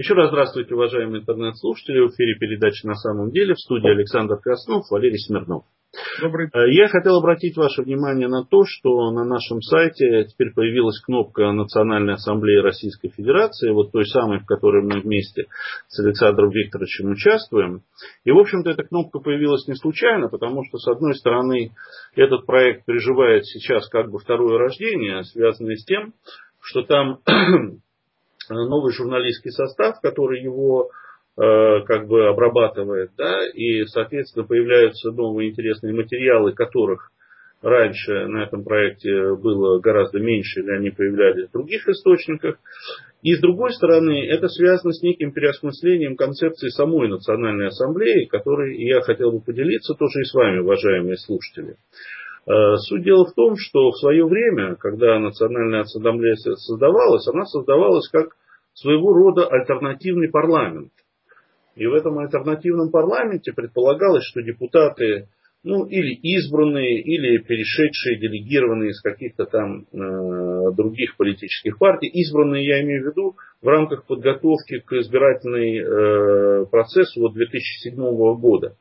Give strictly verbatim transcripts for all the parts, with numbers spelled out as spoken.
Еще раз здравствуйте, уважаемые интернет-слушатели. В эфире передачи «На самом деле». В студии Александр Краснов, Валерий Смирнов. Добрый день. Я хотел обратить ваше внимание на то, что на нашем сайте теперь появилась кнопка Национальной ассамблеи Российской Федерации, вот той самой, в которой мы вместе с Александром Викторовичем участвуем. И, в общем-то, эта кнопка появилась не случайно, потому что, с одной стороны, этот проект переживает сейчас как бы второе рождение, связанное с тем, что там новый журналистский состав, который его э, как бы обрабатывает, да, и, соответственно, появляются новые интересные материалы, которых раньше на этом проекте было гораздо меньше, или они появлялись в других источниках. И, с другой стороны, это связано с неким переосмыслением концепции самой Национальной ассамблеи, которой я хотел бы поделиться тоже и с вами, уважаемые слушатели. Суть дела в том, что в свое время, когда Национальная ассамблея создавалась, она создавалась как своего рода альтернативный парламент. И в этом альтернативном парламенте предполагалось, что депутаты, ну, или избранные, или перешедшие, делегированные из каких-то там э, других политических партий, избранные, я имею в виду, в рамках подготовки к избирательному э, процессу вот две тысячи седьмого года.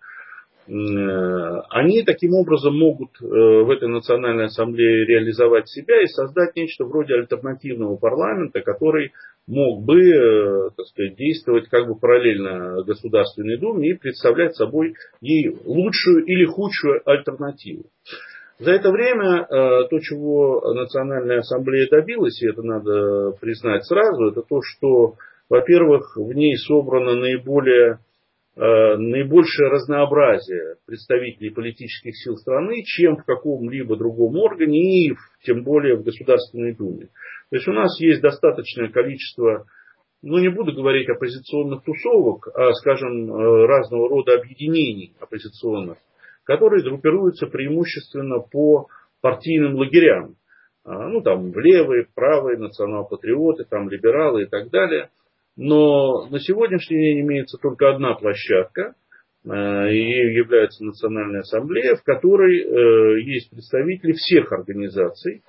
Они таким образом могут в этой Национальной ассамблее реализовать себя и создать нечто вроде альтернативного парламента, который мог бы, так сказать, действовать как бы параллельно Государственной Думе и представлять собой ей лучшую или худшую альтернативу. За это время то, чего Национальная ассамблея добилась, и это надо признать сразу, это то, что, во-первых, в ней собрано наиболее наибольшее разнообразие представителей политических сил страны, чем в каком-либо другом органе и тем более в Государственной Думе. То есть у нас есть достаточное количество, ну не буду говорить оппозиционных тусовок, а, скажем, разного рода объединений оппозиционных, которые группируются преимущественно по партийным лагерям. Ну там левые, правые, национал-патриоты, там либералы и так далее. Но на сегодняшний день имеется только одна площадка, и ею является Национальная ассамблея, в которой есть представители всех организаций,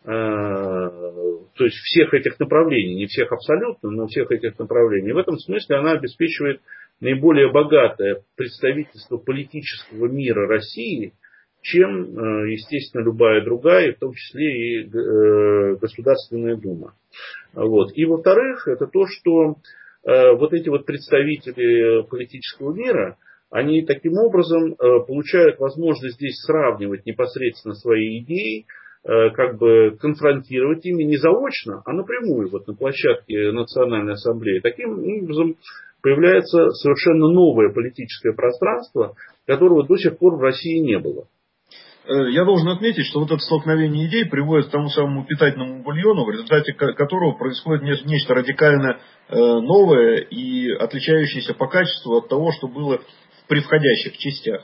то есть всех этих направлений, не всех абсолютно, но всех этих направлений. В этом смысле она обеспечивает наиболее богатое представительство политического мира России, чем, естественно, любая другая, в том числе и Государственная Дума. Вот. И во-вторых, это то, что э, вот эти вот представители политического мира, они таким образом э, получают возможность здесь сравнивать непосредственно свои идеи, э, как бы конфронтировать ими не заочно, а напрямую вот на площадке Национальной ассамблеи. Таким образом появляется совершенно новое политическое пространство, которого до сих пор в России не было. Я должен отметить, что вот это столкновение идей приводит к тому самому питательному бульону, в результате которого происходит нечто радикально новое и отличающееся по качеству от того, что было в предвходящих частях.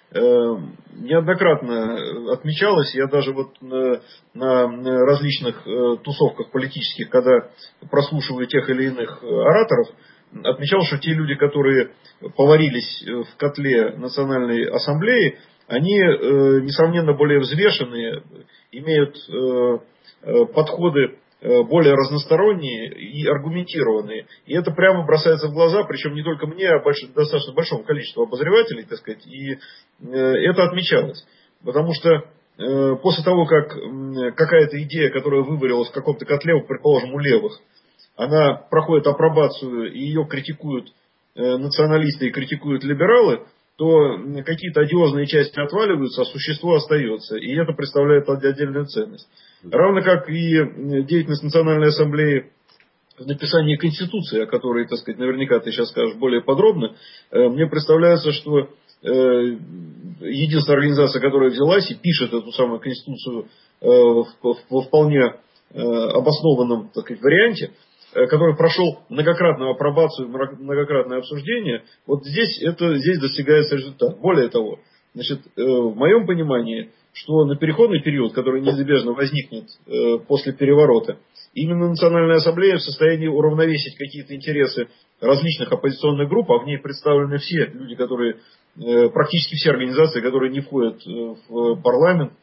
Неоднократно отмечалось, я даже вот на различных тусовках политических, когда прослушиваю тех или иных ораторов, отмечал, что те люди, которые поварились в котле Национальной ассамблеи, они, э, несомненно, более взвешенные, имеют э, э, подходы э, более разносторонние и аргументированные. И это прямо бросается в глаза, причем не только мне, а больш, достаточно большому количеству обозревателей, так сказать, и э, это отмечалось. Потому что э, после того, как э, какая-то идея, которая выварилась в каком-то котле, предположим, у левых, она проходит апробацию, и ее критикуют э, националисты и критикуют либералы, то какие-то одиозные части отваливаются, а существо остается. И это представляет отдельную ценность. Равно как и деятельность Национальной ассамблеи в написании Конституции, о которой, так сказать, наверняка ты сейчас скажешь более подробно. Мне представляется, что единственная организация, которая взялась и пишет эту самую Конституцию во вполне обоснованном, так сказать, варианте, который прошел многократную апробацию, многократное обсуждение, вот здесь, это, здесь достигается результат. Более того, значит, в моем понимании, что на переходный период, который неизбежно возникнет после переворота, именно Национальная ассамблея в состоянии уравновесить какие-то интересы различных оппозиционных групп, а в ней представлены все люди, которые, практически все организации, которые не входят в парламент,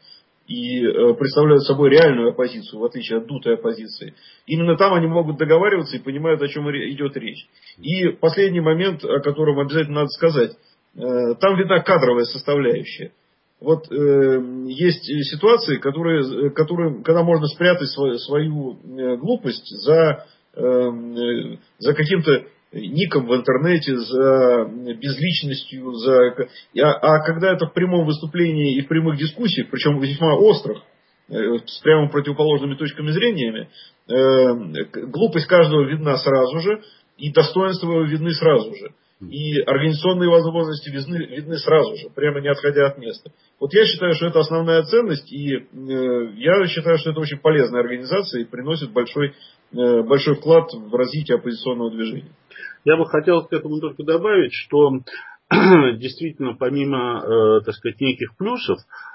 и представляют собой реальную оппозицию, в отличие от дутой оппозиции. Именно там они могут договариваться и понимают, о чем идет речь. И последний момент, о котором обязательно надо сказать. Там видна кадровая составляющая. Вот э, есть ситуации, которые, которые, когда можно спрятать свою, свою глупость за, э, за каким-то ником в интернете, за безличностью, за... А, а когда это в прямом выступлении и в прямых дискуссиях, причем весьма острых, с прямо противоположными точками зрения, глупость каждого видна сразу же, и достоинства его видны сразу же. И организационные возможности видны, видны сразу же, прямо не отходя от места. Вот я считаю, что это основная ценность, и э, я считаю, что это очень полезная организация и приносит большой, э, большой вклад в развитие оппозиционного движения. Я бы хотел к этому только добавить, что действительно помимо, э, так сказать, неких плюсов,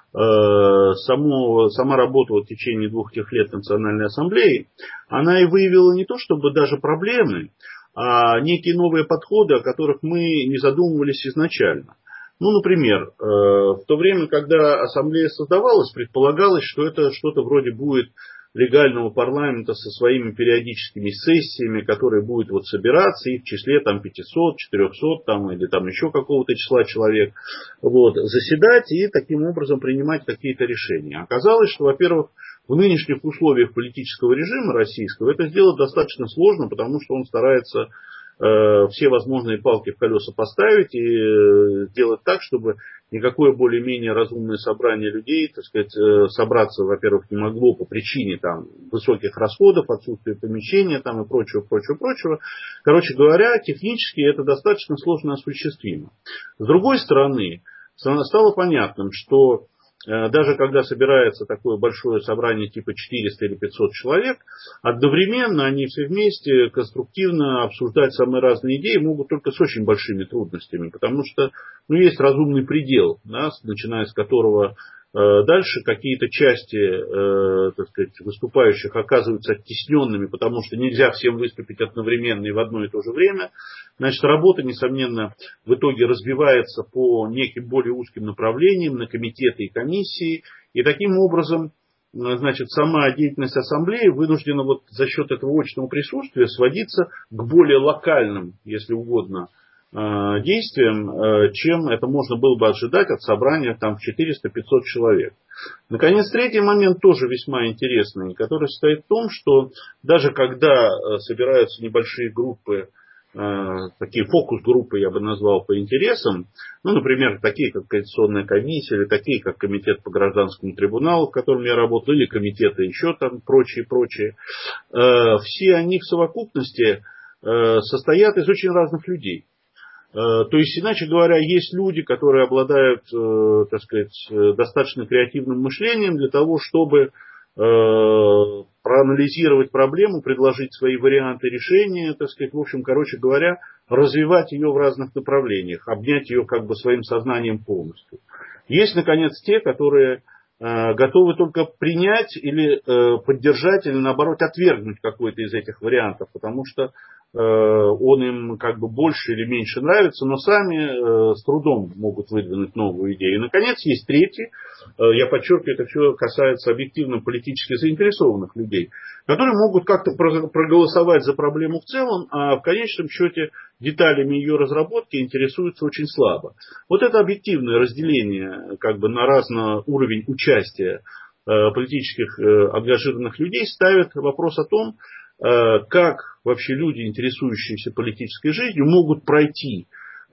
э, само, сама работа вот в течение двух тех лет Национальной Ассамблеи, она и выявила не то чтобы даже проблемы, а некие новые подходы, о которых мы не задумывались изначально. Ну, например, в то время, когда ассамблея создавалась, предполагалось, что это что-то вроде будет легального парламента со своими периодическими сессиями, которые будут вот собираться, и в числе там пятисот, четырехсот там, или там еще какого-то числа человек, вот, заседать и таким образом принимать какие-то решения. Оказалось, что, во-первых, в нынешних условиях политического режима российского это сделать достаточно сложно, потому что он старается э, все возможные палки в колеса поставить и э, сделать так, чтобы никакое более-менее разумное собрание людей, так сказать, э, собраться, во-первых, не могло по причине там, высоких расходов, отсутствия помещения там, и прочего, прочего, прочего. Короче говоря, технически это достаточно сложно осуществимо. С другой стороны, стало понятным, что даже когда собирается такое большое собрание типа четыреста или пятьсот человек, одновременно они все вместе конструктивно обсуждать самые разные идеи могут только с очень большими трудностями, потому что ну, есть разумный предел, да, начиная с которого э, дальше какие-то части э, так сказать, выступающих оказываются оттесненными, потому что нельзя всем выступить одновременно и в одно и то же время. Значит, работа, несомненно, в итоге разбивается по неким более узким направлениям на комитеты и комиссии. И таким образом, значит, сама деятельность ассамблеи вынуждена вот за счет этого очного присутствия сводиться к более локальным, если угодно, действиям, чем это можно было бы ожидать от собрания там, в четыреста-пятьсот человек. Наконец, третий момент тоже весьма интересный, который состоит в том, что даже когда собираются небольшие группы, такие фокус-группы, я бы назвал, по интересам, ну, например, такие, как Конституционная комиссия, или такие, как Комитет по гражданскому трибуналу, в котором я работал, или комитеты еще там, прочие, прочие, все они в совокупности состоят из очень разных людей. То есть, иначе говоря, есть люди, которые обладают, так сказать, достаточно креативным мышлением для того, чтобы проанализировать проблему, предложить свои варианты решения, так сказать, в общем, короче говоря, развивать ее в разных направлениях, обнять ее как бы своим сознанием полностью. Есть, наконец, те, которые э, готовы только принять или э, поддержать, или наоборот отвергнуть какой-то из этих вариантов, потому что э, он им как бы больше или меньше нравится, но сами э, с трудом могут выдвинуть новую идею. И, наконец, есть третий, я подчеркиваю, это все касается объективно политически заинтересованных людей, которые могут как-то проголосовать за проблему в целом, а в конечном счете деталями ее разработки интересуются очень слабо. Вот это объективное разделение как бы, на разный уровень участия политических ангажированных людей ставит вопрос о том, как вообще люди, интересующиеся политической жизнью, могут пройти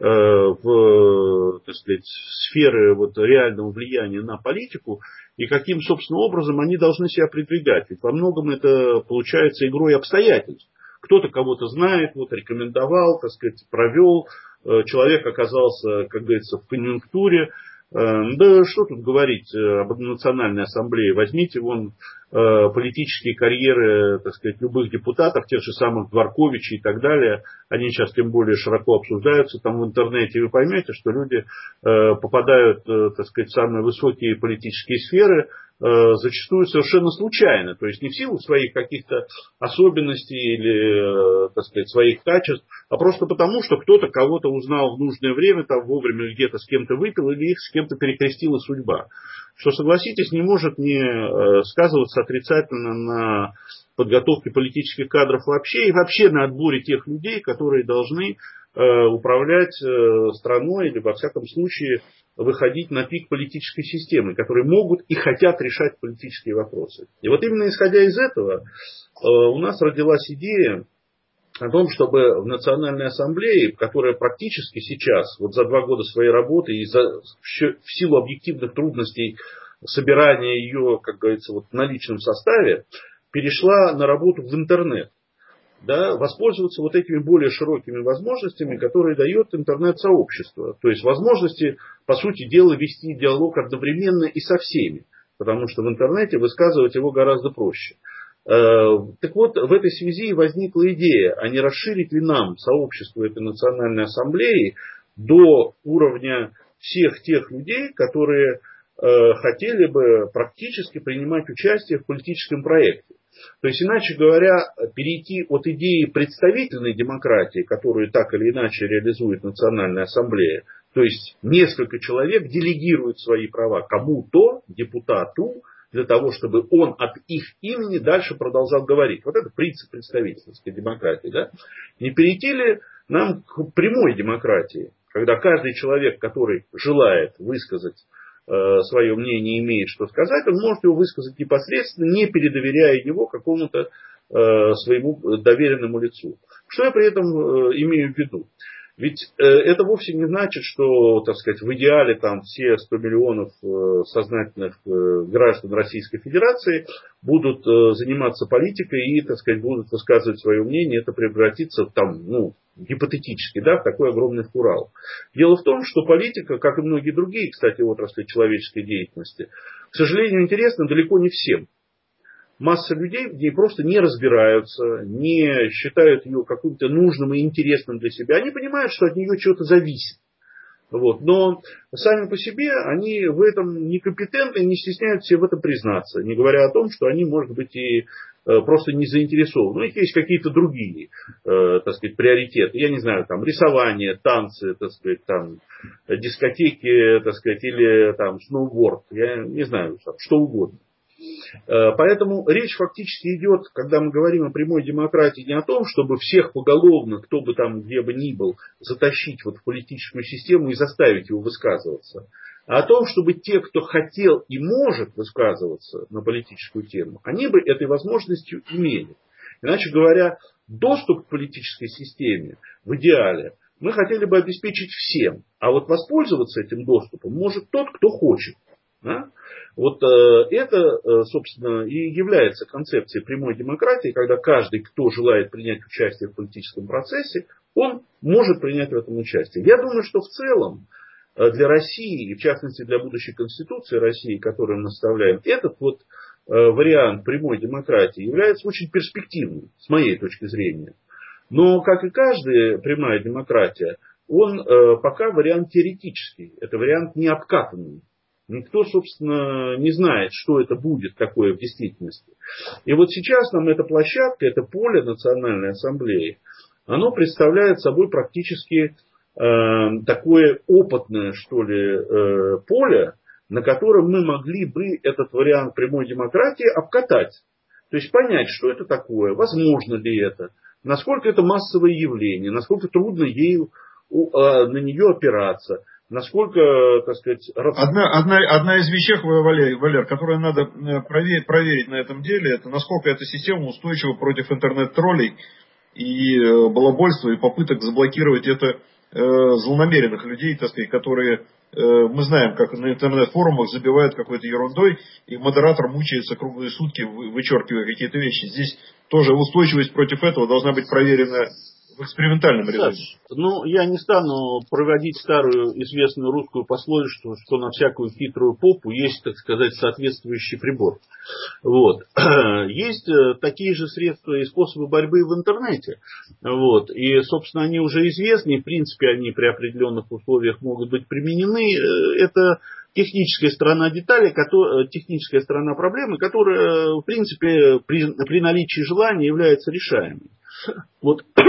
в, так сказать, сферы вот, реального влияния на политику и каким, собственно, образом они должны себя продвигать. Ведь во многом это получается игрой обстоятельств. Кто-то кого-то знает, вот, рекомендовал, так сказать, провел, человек оказался, как говорится, в конъюнктуре. Да что тут говорить об Национальной Ассамблее. Возьмите вон политические карьеры, так сказать, любых депутатов, тех же самых Дворковичей и так далее. Они сейчас тем более широко обсуждаются там в интернете. И вы поймете, что люди попадают, так сказать, в самые высокие политические сферы зачастую совершенно случайно. То есть не в силу своих каких-то особенностей или, так сказать, своих качеств, а просто потому, что кто-то кого-то узнал в нужное время, там вовремя где-то с кем-то выпил или их с кем-то перекрестила судьба. Что, согласитесь, не может не сказываться отрицательно на подготовке политических кадров вообще и вообще на отборе тех людей, которые должны управлять страной или, во всяком случае, выходить на пик политической системы, которые могут и хотят решать политические вопросы. И вот именно исходя из этого у нас родилась идея о том, чтобы в Национальной Ассамблее, которая практически сейчас, вот за два года своей работы и за, в силу объективных трудностей собирания ее, как говорится, вот в наличном составе, перешла на работу в интернет. Да, воспользоваться вот этими более широкими возможностями, которые дает интернет-сообщество. То есть возможности, по сути дела, вести диалог одновременно и со всеми. Потому что в интернете высказывать его гораздо проще. Так вот, в этой связи возникла идея, а не расширить ли нам сообщество этой Национальной Ассамблеи до уровня всех тех людей, которые хотели бы практически принимать участие в политическом проекте. То есть, иначе говоря, перейти от идеи представительной демократии, которую так или иначе реализует Национальная Ассамблея, то есть несколько человек делегируют свои права кому-то, депутату, для того, чтобы он от их имени дальше продолжал говорить. Вот это принцип представительской демократии. Да? Не перейти ли нам к прямой демократии, когда каждый человек, который желает высказать свое мнение, имеет что сказать, он может его высказать непосредственно, не передоверяя его какому-то своему доверенному лицу. Что я при этом имею в виду? Ведь это вовсе не значит, что, так сказать, в идеале там все сто миллионов сознательных граждан Российской Федерации будут заниматься политикой и, так сказать, будут высказывать свое мнение, это превратится там, ну, гипотетически, да, в такой огромный хурал. Дело в том, что политика, как и многие другие, кстати, отрасли человеческой деятельности, к сожалению, интересна далеко не всем. Масса людей в ней просто не разбираются, не считают ее каким-то нужным и интересным для себя. Они понимают, что от нее что-то зависит. Вот. Но сами по себе они в этом некомпетентны и не стесняются в этом признаться. Не говоря о том, что они, может быть, и просто не заинтересованы. У них есть какие-то другие, э, так сказать, приоритеты. Я не знаю, там рисование, танцы, так сказать, там дискотеки, так сказать, или там сноуборд. Я не знаю, что угодно. Поэтому речь фактически идет, когда мы говорим о прямой демократии, не о том, чтобы всех поголовно, кто бы там где бы ни был, затащить вот в политическую систему и заставить его высказываться, а о том, чтобы те, кто хотел и может высказываться на политическую тему, они бы этой возможностью имели. Иначе говоря, доступ к политической системе в идеале мы хотели бы обеспечить всем, а вот воспользоваться этим доступом может тот, кто хочет. Да? Вот э, это, э, собственно, и является концепцией прямой демократии, когда каждый, кто желает принять участие в политическом процессе, он может принять в этом участие. Я думаю, что в целом э, для России, и в частности для будущей Конституции России, которую мы составляем, этот вот э, вариант прямой демократии является очень перспективным, с моей точки зрения. Но, как и каждая прямая демократия, он э, пока вариант теоретический, это вариант не обкатанный. Никто, собственно, не знает, что это будет такое в действительности. И вот сейчас нам эта площадка, это поле Национальной Ассамблеи, оно представляет собой практически э, такое опытное, что ли, э, поле, на котором мы могли бы этот вариант прямой демократии обкатать. То есть понять, что это такое, возможно ли это, насколько это массовое явление, насколько трудно ею, э, на нее опираться. Насколько, так сказать... Одна, одна, одна из вещей, Валер, Валер, которую надо проверить, проверить на этом деле, это насколько эта система устойчива против интернет-троллей и балабольства, и попыток заблокировать это э, злонамеренных людей, так сказать, которые, э, мы знаем, как на интернет-форумах забивают какой-то ерундой, и модератор мучается круглые сутки, вычеркивая какие-то вещи. Здесь тоже устойчивость против этого должна быть проверена в экспериментальном режиме. Ну, я не стану проводить старую известную русскую пословицу, что на всякую хитрую попу есть, так сказать, соответствующий прибор. Вот. Есть такие же средства и способы борьбы в интернете. Вот. И, собственно, они уже известны, и, в принципе, они при определенных условиях могут быть применены. Это техническая сторона детали, техническая сторона проблемы, которая, в принципе, при, при наличии желания является решаемой. Вот.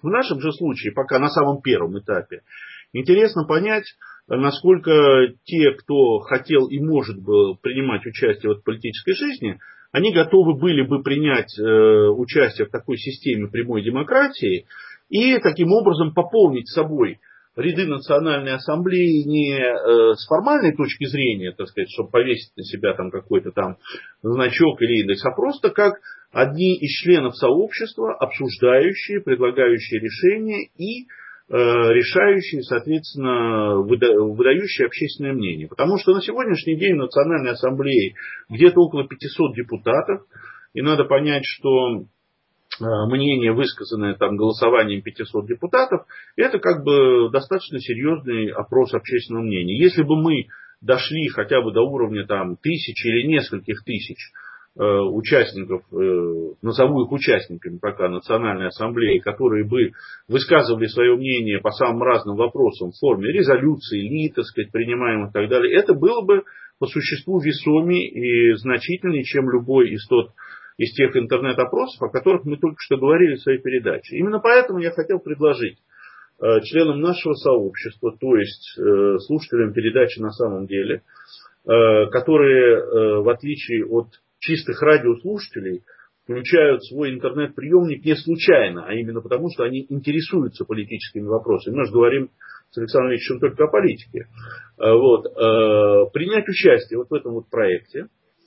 В нашем же случае, пока на самом первом этапе, интересно понять, насколько те, кто хотел и может бы принимать участие в политической жизни, они готовы были бы принять э, участие в такой системе прямой демократии и таким образом пополнить собой ряды Национальной Ассамблеи не э, с формальной точки зрения, так сказать, чтобы повесить на себя там какой-то там значок или индекс, а просто как одни из членов сообщества, обсуждающие, предлагающие решения и э, решающие, соответственно, выда, выдающие общественное мнение. Потому что на сегодняшний день в Национальной Ассамблее где-то около пятисот депутатов, и надо понять, что мнение, высказанное там голосованием пятисот депутатов, это как бы достаточно серьезный опрос общественного мнения. Если бы мы дошли хотя бы до уровня там тысячи или нескольких тысяч э, участников, э, назову их участниками пока Национальной Ассамблеи, которые бы высказывали свое мнение по самым разным вопросам в форме резолюций, ли, так сказать, принимаемых и так далее, это было бы по существу весомее и значительнее, чем любой из тот из тех интернет-опросов, о которых мы только что говорили в своей передаче. Именно поэтому я хотел предложить э, членам нашего сообщества, то есть э, слушателям передачи на самом деле, э, которые, э, в отличие от чистых радиослушателей, включают свой интернет-приемник не случайно, а именно потому, что они интересуются политическими вопросами. Мы же говорим с Александром Ильичем только о политике. Э, вот, э, принять участие вот в этом вот проекте.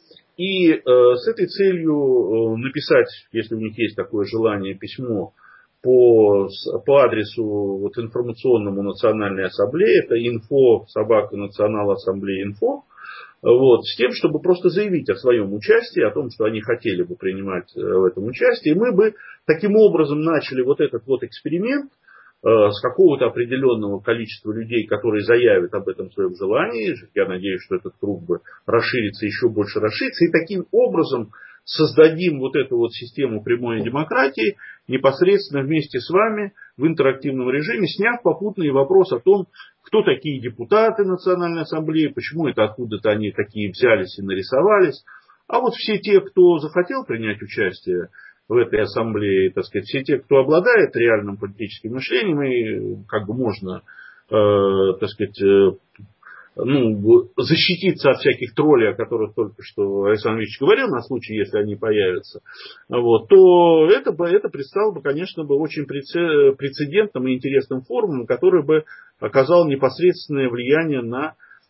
И э, с этой целью э, написать, если у них есть такое желание, письмо по, по адресу вот, информационному Национальной Ассамблеи, это info собака Национал Ассамблеи инфо, вот, с тем, чтобы просто заявить о своем участии, о том, что они хотели бы принимать э, в этом участие. И мы бы таким образом начали вот этот вот эксперимент с какого-то определенного количества людей, которые заявят об этом своем желании. Я надеюсь, что этот круг бы расширится, еще больше расширится. И таким образом создадим вот эту вот систему прямой демократии непосредственно вместе с вами в интерактивном режиме, сняв попутный вопрос о том, кто такие депутаты Национальной Ассамблеи, почему это откуда-то они такие взялись и нарисовались. А вот все те, кто захотел принять участие в этой ассамблее, так сказать, все те, кто обладает реальным политическим мышлением, и как бы можно, э, так сказать, э, ну, защититься от всяких троллей, о которых только что Александр Ильич говорил, на случай, если они появятся, вот, то это, бы, это предстало бы, конечно, бы очень прецедентным и интересным форумом, который бы оказал непосредственное влияние на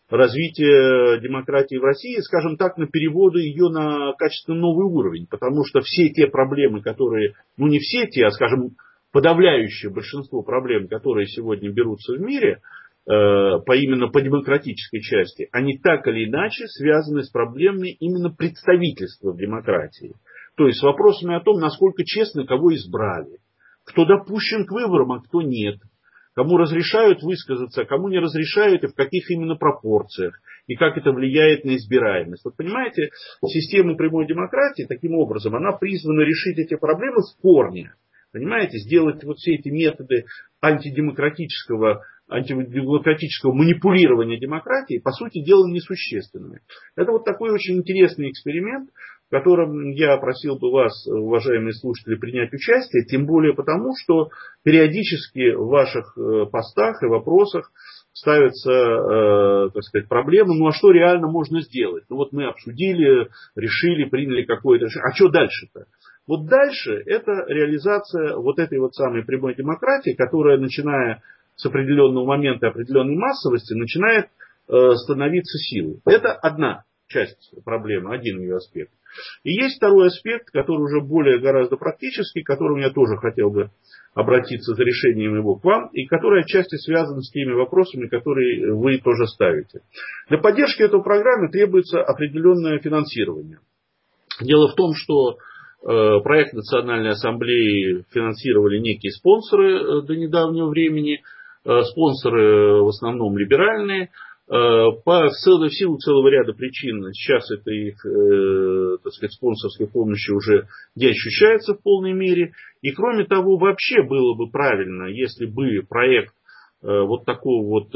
развитие демократии в России, скажем так, на переводы ее на качественно новый уровень. Потому что все те проблемы, которые, ну не все те, а скажем, подавляющее большинство проблем, которые сегодня берутся в мире, э, по именно по демократической части, они так или иначе связаны с проблемами именно представительства в демократии. То есть с вопросами о том, насколько честно кого избрали, кто допущен к выборам, а кто нет. Кому разрешают высказаться, а кому не разрешают, и в каких именно пропорциях, и как это влияет на избираемость. Вот понимаете, система прямой демократии, таким образом, она призвана решить эти проблемы в корне. Понимаете, сделать вот все эти методы антидемократического, антидемократического манипулирования демократией, по сути дела, несущественными. Это вот такой очень интересный эксперимент, в котором я просил бы вас, уважаемые слушатели, принять участие, тем более потому, что периодически в ваших постах и вопросах ставятся, э, так сказать, проблемы, ну а что реально можно сделать? Ну вот мы обсудили, решили, приняли какое-то решение, а что дальше-то? Вот дальше это реализация вот этой вот самой прямой демократии, которая, начиная с определенного момента определенной массовости, начинает э, становиться силой. Это одна часть проблемы, один ее аспект. И есть второй аспект, который уже более гораздо практический, к которому я тоже хотел бы обратиться за решением его к вам, и который отчасти связан с теми вопросами, которые вы тоже ставите. Для поддержки этой программы требуется определенное финансирование. Дело в том, что э, проект Национальной Ассамблеи финансировали некие спонсоры э, до недавнего времени, э, спонсоры в основном либеральные. По, в силу целого ряда причин сейчас эта их, э, так сказать, спонсорской помощи уже не ощущается в полной мере. И кроме того, вообще было бы правильно, если бы проект э, вот такого вот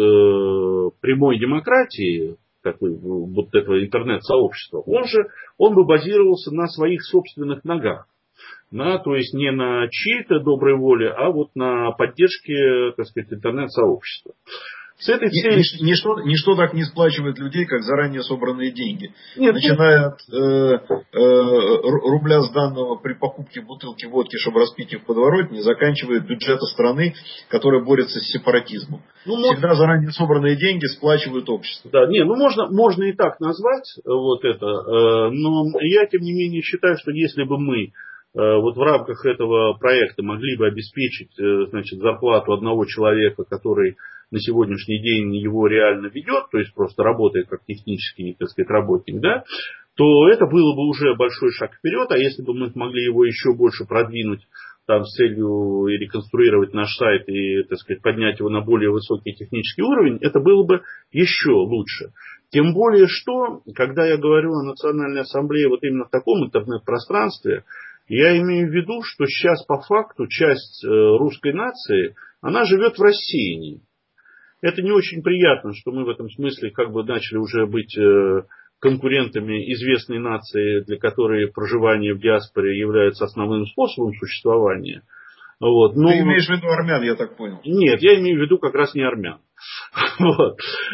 э, прямой демократии, такой, вот этого интернет-сообщества, он же, он бы базировался на своих собственных ногах. на, то есть не на чьей-то доброй воле, а вот на поддержке, так сказать, интернет-сообщества. С этой целью... Нич- Ничто, ничто так не сплачивает людей, как заранее собранные деньги. Нет, Начиная от э, э, рубля сданного при покупке бутылки водки, чтобы распить их в подворотне, заканчивая бюджета страны, которая борется с сепаратизмом. ну, Всегда заранее собранные деньги сплачивают общество. Да, не, ну можно, можно и так назвать вот это, э, но я тем не менее считаю, что если бы мы э, вот в рамках этого проекта могли бы обеспечить э, значит, зарплату одного человека, который на сегодняшний день его реально ведет, то есть просто работает как технический, так сказать, работник, да, то это было бы уже большой шаг вперед, а если бы мы смогли его еще больше продвинуть там, с целью и реконструировать наш сайт и, так сказать, поднять его на более высокий технический уровень, это было бы еще лучше. Тем более, что, когда я говорю о Национальной ассамблее вот именно в таком интернет-пространстве, я имею в виду, что сейчас по факту часть русской нации, она живет в рассеянии. Это не очень приятно, что мы в этом смысле как бы начали уже быть конкурентами известной нации, для которой проживание в диаспоре является основным способом существования. Вот. Но... Ты имеешь в виду армян, я так понял? Нет, я имею в виду как раз не армян. Вот.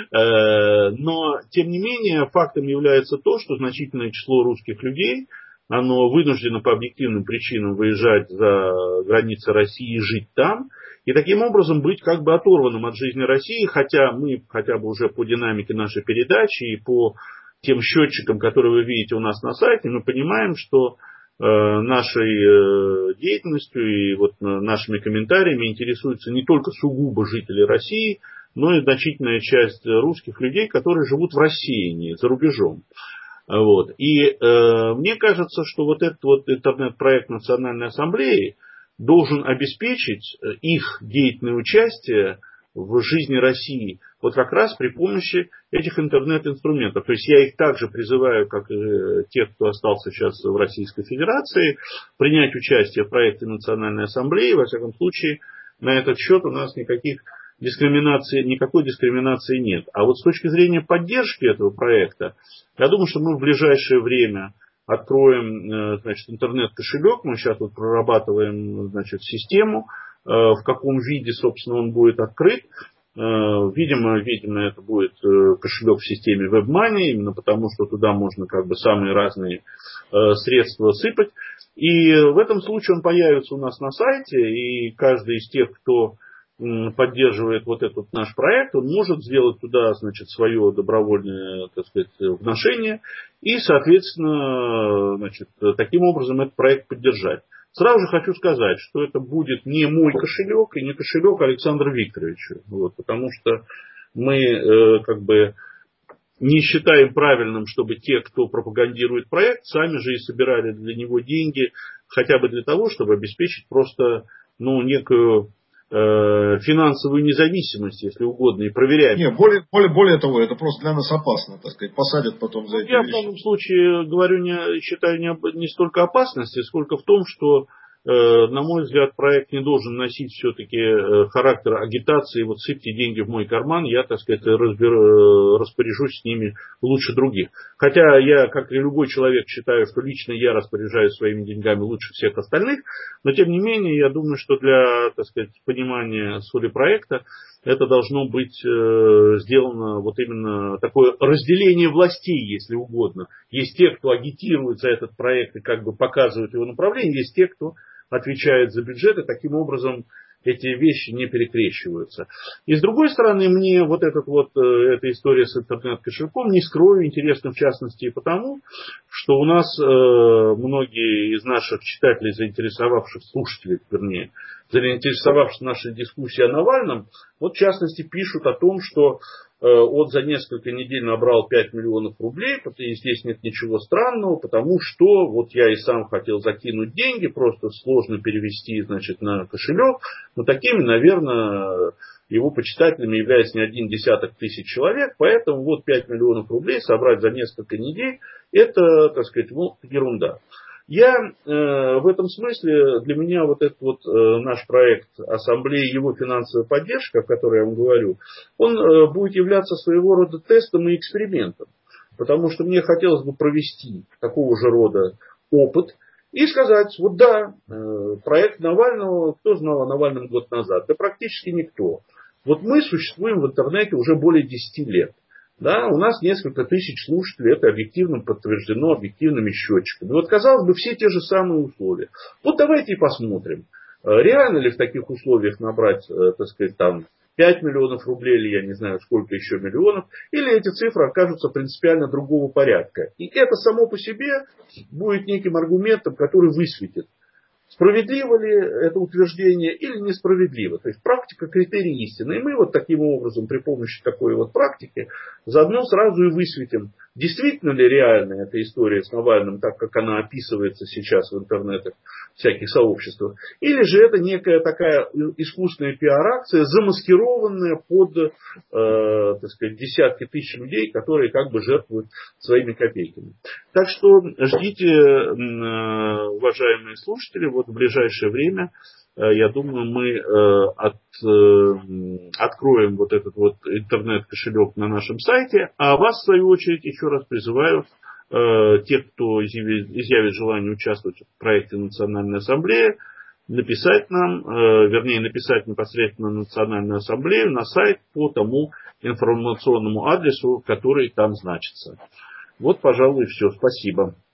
Но, тем не менее, фактом является то, что значительное число русских людей, оно вынуждено по объективным причинам выезжать за границы России и жить там, и таким образом быть как бы оторванным от жизни России, хотя мы хотя бы уже по динамике нашей передачи и по тем счетчикам, которые вы видите у нас на сайте, мы понимаем, что э, нашей э, деятельностью и вот, э, нашими комментариями интересуются не только сугубо жители России, но и значительная часть русских людей, которые живут в рассеянии, за рубежом. Вот. И э, мне кажется, что вот этот вот интернет-проект Национальной ассамблеи должен обеспечить их деятельное участие в жизни России вот как раз при помощи этих интернет-инструментов. То есть я их также призываю, как и тех, кто остался сейчас в Российской Федерации, принять участие в проекте Национальной ассамблеи. Во всяком случае, на этот счет у нас никаких дискриминации, никакой дискриминации нет. А вот с точки зрения поддержки этого проекта, я думаю, что мы в ближайшее время откроем, значит, интернет-кошелек, мы сейчас вот прорабатываем, значит, систему, в каком виде, собственно, он будет открыт. Видимо, видимо, это будет кошелек в системе WebMoney, именно потому, что туда можно как бы самые разные средства сыпать. И в этом случае он появится у нас на сайте, и каждый из тех, кто поддерживает вот этот наш проект, он может сделать туда, значит, свое добровольное, так сказать, вношение и, соответственно, значит, таким образом этот проект поддержать. Сразу же хочу сказать, что это будет не мой кошелек и не кошелек Александра Викторовича, вот, потому что мы э, как бы не считаем правильным, чтобы те, кто пропагандирует проект, сами же и собирали для него деньги, хотя бы для того, чтобы обеспечить просто, ну, некую финансовую независимость, если угодно, и проверяем. Нет, более, более, более того, это просто для нас опасно, так сказать, посадят потом за ну, эти я вещи. в данном случае говорю, не, считаю не, не столько опасности, сколько в том, что, э, на мой взгляд, проект не должен носить все-таки э, характер агитации, вот сыпьте деньги в мой карман, я, так сказать, разбер, э, распоряжусь с ними лучше других. Хотя я, как и любой человек, считаю, что лично я распоряжаюсь своими деньгами лучше всех остальных, но тем не менее, я думаю, что для, так сказать, понимания соли проекта это должно быть э, сделано вот именно такое разделение властей, если угодно. Есть те, кто агитирует за этот проект и как бы показывает его направление, есть те, кто отвечает за бюджет, и таким образом эти вещи не перекрещиваются. И с другой стороны, мне вот, этот вот э, эта история с интернет-кошельком, не скрою, интересно в частности и потому, что у нас э, многие из наших читателей, заинтересовавших, слушателей, вернее, заинтересовавшись нашей дискуссией о Навальном, вот в частности пишут о том, что э, он за несколько недель набрал пять миллионов рублей, и здесь нет ничего странного, потому что вот я и сам хотел закинуть деньги, просто сложно перевести, значит, на кошелек, но такими, наверное, его почитателями является не один десяток тысяч человек, поэтому вот пять миллионов рублей собрать за несколько недель, это, так сказать, ну, ерунда. Я э, в этом смысле, для меня вот этот вот э, наш проект Ассамблеи, его финансовая поддержка, о которой я вам говорю, он э, будет являться своего рода тестом и экспериментом. Потому что мне хотелось бы провести такого же рода опыт И сказать, вот да, проект Навального, кто знал о Навальном год назад? Да практически никто. Вот мы существуем в интернете уже более десяти лет. Да, у нас несколько тысяч слушателей, это объективно подтверждено объективными счетчиками. Вот, казалось бы, все те же самые условия. Вот давайте и посмотрим, реально ли в таких условиях набрать, так сказать, там пять миллионов рублей, или я не знаю, сколько еще миллионов, или эти цифры окажутся принципиально другого порядка. И это само по себе будет неким аргументом, который высветит, справедливо ли это утверждение или несправедливо. То есть практика критерий истины. И мы вот таким образом при помощи такой вот практики заодно сразу и высветим, действительно ли реальна эта история с Навальным, так как она описывается сейчас в интернетах, в всяких сообществах, или же это некая такая искусственная пиар-акция, замаскированная под э, так сказать, десятки тысяч людей, которые как бы жертвуют своими копейками. Так что ждите, э, уважаемые слушатели, вот в ближайшее время, я думаю, мы от, откроем вот этот вот интернет-кошелек на нашем сайте. А вас, в свою очередь, еще раз призываю, тех, кто изъявит, изъявит желание участвовать в проекте Национальной Ассамблеи, написать нам, вернее, написать непосредственно на Национальную Ассамблею на сайт по тому информационному адресу, который там значится. Вот, пожалуй, все. Спасибо.